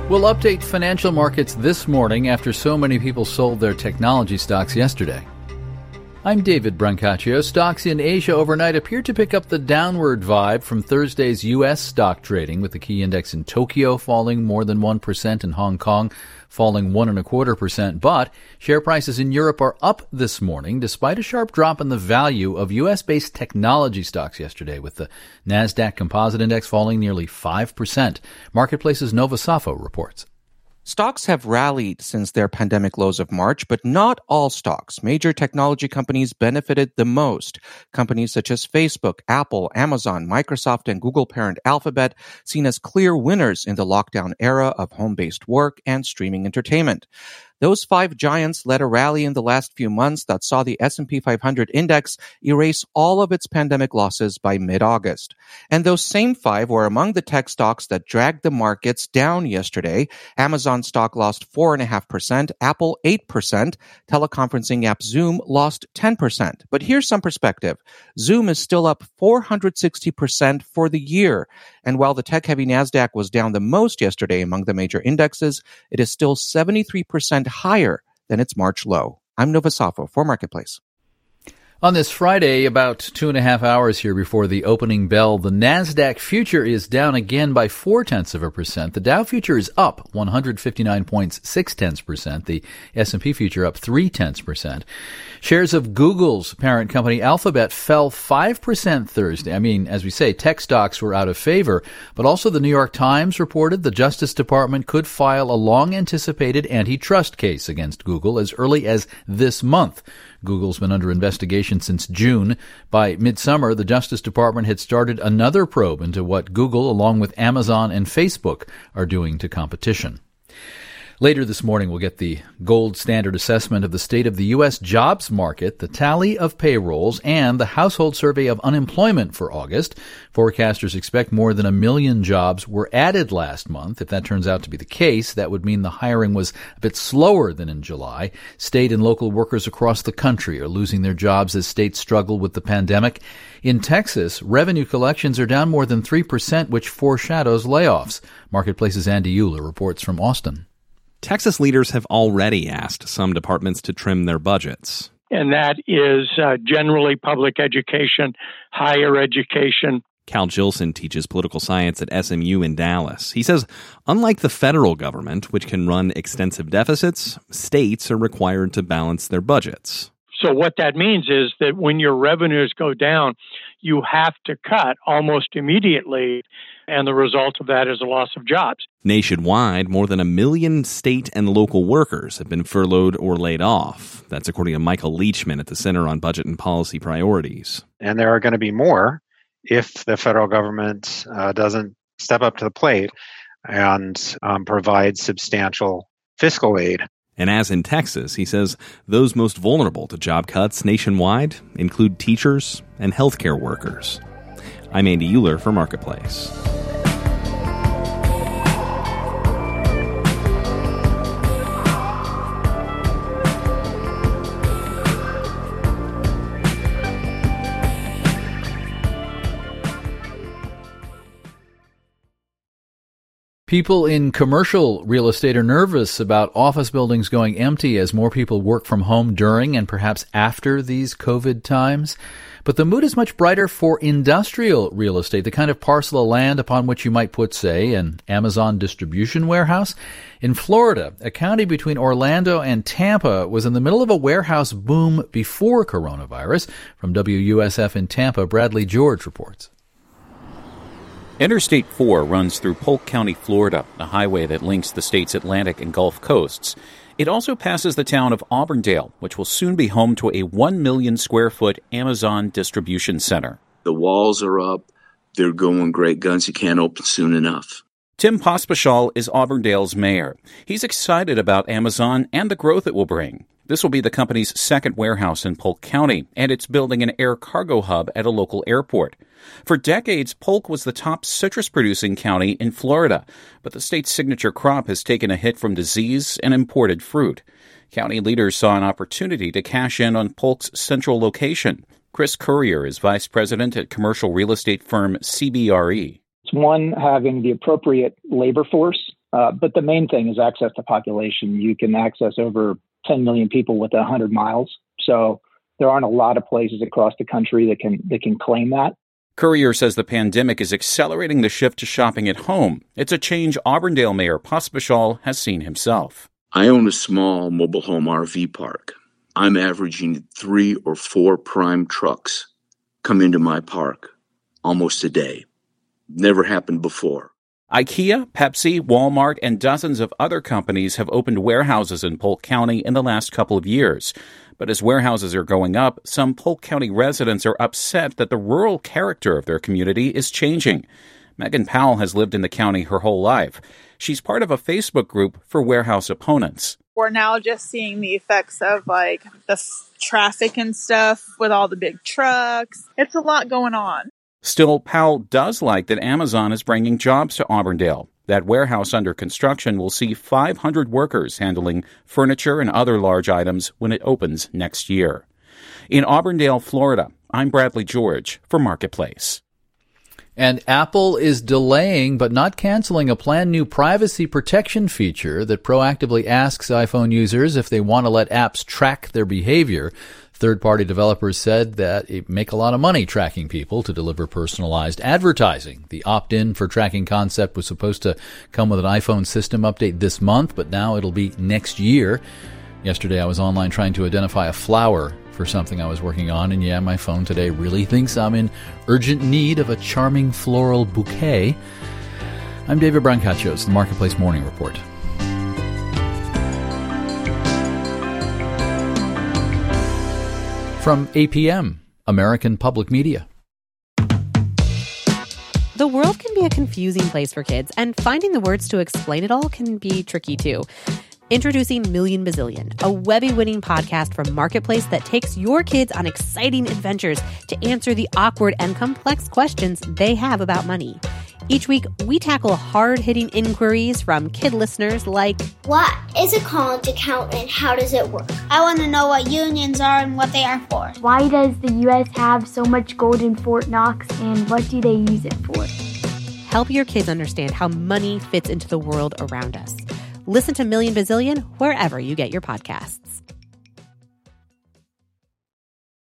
We'll update financial markets this morning after so many people sold their technology stocks yesterday. I'm David Brancaccio. Stocks in Asia overnight appear to pick up the downward vibe from Thursday's U.S. stock trading, with the key index in Tokyo falling more than 1% and Hong Kong falling 1.25%. But share prices in Europe are up this morning, despite a sharp drop in the value of U.S.-based technology stocks yesterday, with the Nasdaq Composite Index falling nearly 5%. Marketplace's Nova Safo reports. Stocks have rallied since their pandemic lows of March, but not all stocks. Major technology companies benefited the most. Companies such as Facebook, Apple, Amazon, Microsoft, and Google parent Alphabet seen as clear winners in the lockdown era of home-based work and streaming entertainment. Those five giants led a rally in the last few months that saw the S&P 500 index erase all of its pandemic losses by mid-August. And those same five were among the tech stocks that dragged the markets down yesterday. Amazon stock lost 4.5%, Apple 8%, teleconferencing app Zoom lost 10%. But here's some perspective. Zoom is still up 460% for the year. And while the tech-heavy Nasdaq was down the most yesterday among the major indexes, it is still 73% higher than its March low. I'm Nova Safo for Marketplace. On this Friday, about 2.5 hours here before the opening bell, the Nasdaq future is down again by 0.4%. The Dow future is up 159.6%. The S&P future up 0.3%. Shares of Google's parent company Alphabet fell 5% Thursday. I mean, as we say, tech stocks were out of favor, but also the New York Times reported the Justice Department could file a long-anticipated antitrust case against Google as early as this month. Google's been under investigation since June. By midsummer, the Justice Department had started another probe into what Google, along with Amazon and Facebook, are doing to competition. Later this morning, we'll get the gold standard assessment of the state of the U.S. jobs market, the tally of payrolls, and the household survey of unemployment for August. Forecasters expect more than 1 million jobs were added last month. If that turns out to be the case, that would mean the hiring was a bit slower than in July. State and local workers across the country are losing their jobs as states struggle with the pandemic. In Texas, revenue collections are down more than 3%, which foreshadows layoffs. Marketplace's Andy Euler reports from Austin. Texas leaders have already asked some departments to trim their budgets. And that is generally public education, higher education. Cal Jilson teaches political science at SMU in Dallas. He says, unlike the federal government, which can run extensive deficits, states are required to balance their budgets. So what that means is that when your revenues go down, you have to cut almost immediately, and the result of that is a loss of jobs. Nationwide, more than 1 million state and local workers have been furloughed or laid off. That's according to Michael Leachman at the Center on Budget and Policy Priorities. And there are going to be more if the federal government doesn't step up to the plate and provide substantial fiscal aid. And as in Texas, he says those most vulnerable to job cuts nationwide include teachers and healthcare workers. I'm Andy Euler for Marketplace. People in commercial real estate are nervous about office buildings going empty as more people work from home during and perhaps after these COVID times. But the mood is much brighter for industrial real estate, the kind of parcel of land upon which you might put, say, an Amazon distribution warehouse. In Florida, a county between Orlando and Tampa was in the middle of a warehouse boom before coronavirus. From WUSF in Tampa, Bradley George reports. Interstate 4 runs through Polk County, Florida, a highway that links the state's Atlantic and Gulf coasts. It also passes the town of Auburndale, which will soon be home to a 1 million square foot Amazon distribution center. The walls are up. They're going great guns. You can't open soon enough. Tim Pospischal is Auburndale's mayor. He's excited about Amazon and the growth it will bring. This will be the company's second warehouse in Polk County, and it's building an air cargo hub at a local airport. For decades, Polk was the top citrus-producing county in Florida, but the state's signature crop has taken a hit from disease and imported fruit. County leaders saw an opportunity to cash in on Polk's central location. Chris Currier is vice president at commercial real estate firm CBRE. It's one, having the appropriate labor force But the main thing is access to population. You can access over 10 million people within 100 miles. So there aren't a lot of places across the country that can claim that. Currier says the pandemic is accelerating the shift to shopping at home. It's a change Auburndale Mayor Pospisil has seen himself. I own a small mobile home RV park. I'm averaging 3 or 4 prime trucks come into my park almost a day. Never happened before. IKEA, Pepsi, Walmart, and dozens of other companies have opened warehouses in Polk County in the last couple of years. But as warehouses are going up, some Polk County residents are upset that the rural character of their community is changing. Megan Powell has lived in the county her whole life. She's part of a Facebook group for warehouse opponents. We're now just seeing the effects of the traffic and stuff with all the big trucks. It's a lot going on. Still, Powell does like that Amazon is bringing jobs to Auburndale. That warehouse under construction will see 500 workers handling furniture and other large items when it opens next year. In Auburndale, Florida, I'm Bradley George for Marketplace. And Apple is delaying but not canceling a planned new privacy protection feature that proactively asks iPhone users if they want to let apps track their behavior. Third-party developers said that it make a lot of money tracking people to deliver personalized advertising. The opt-in for tracking concept was supposed to come with an iPhone system update this month, but now it'll be next year. Yesterday I was online trying to identify a flower for something I was working on, and yeah, my phone today really thinks I'm in urgent need of a charming floral bouquet. I'm David Brancaccio, the Marketplace Morning Report. From APM, American Public Media. The world can be a confusing place for kids, and finding the words to explain it all can be tricky too. Introducing Million Bazillion, a Webby-winning podcast from Marketplace that takes your kids on exciting adventures to answer the awkward and complex questions they have about money. Each week, we tackle hard-hitting inquiries from kid listeners like, what is a college account and how does it work? I want to know what unions are and what they are for. Why does the U.S. have so much gold in Fort Knox and what do they use it for? Help your kids understand how money fits into the world around us. Listen to Million Bazillion wherever you get your podcasts.